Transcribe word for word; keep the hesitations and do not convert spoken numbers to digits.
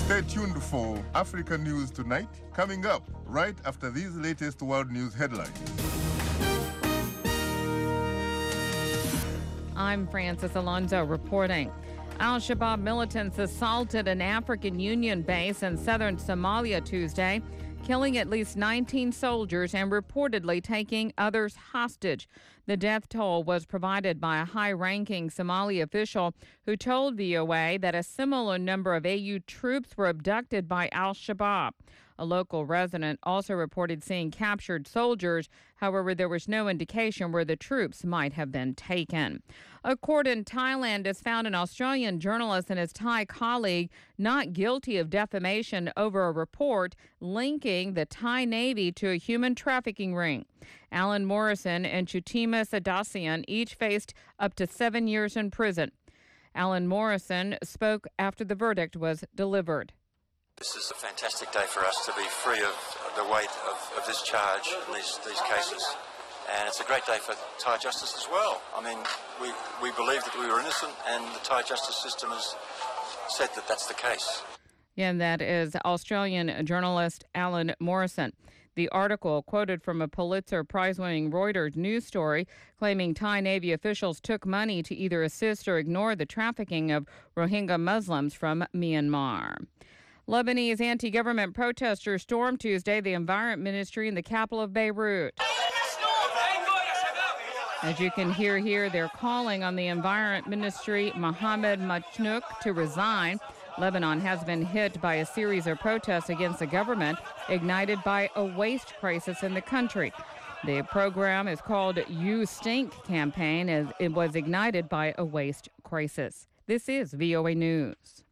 Stay tuned for Africa News Tonight, coming up right after these latest world news headlines. I'm Francis Alonso reporting. Al-Shabaab militants assaulted an African Union base in southern Somalia Tuesday, killing at least nineteen soldiers and reportedly taking others hostage. The death toll was provided by a high-ranking Somali official who told V O A that a similar number of A U troops were abducted by al-Shabaab. A local resident also reported seeing captured soldiers. However, there was no indication where the troops might have been taken. A court in Thailand has found an Australian journalist and his Thai colleague not guilty of defamation over a report linking the Thai Navy to a human trafficking ring. Alan Morrison and Chutima Sadasian each faced up to seven years in prison. Alan Morrison spoke after the verdict was delivered. This is a fantastic day for us to be free of the weight of, of this charge in these, these cases. And it's a great day for Thai justice as well. I mean, we, we believe that we were innocent, and the Thai justice system has said that that's the case. And that is Australian journalist Alan Morrison. The article quoted from a Pulitzer Prize-winning Reuters news story claiming Thai Navy officials took money to either assist or ignore the trafficking of Rohingya Muslims from Myanmar. Lebanese anti-government protesters stormed Tuesday the Environment Ministry in the capital of Beirut. As you can hear here, they're calling on the Environment Ministry, Mohamed Machnouk, to resign. Lebanon has been hit by a series of protests against the government, ignited by a waste crisis in the country. The program is called You Stink campaign, as it was ignited by a waste crisis. This is V O A News.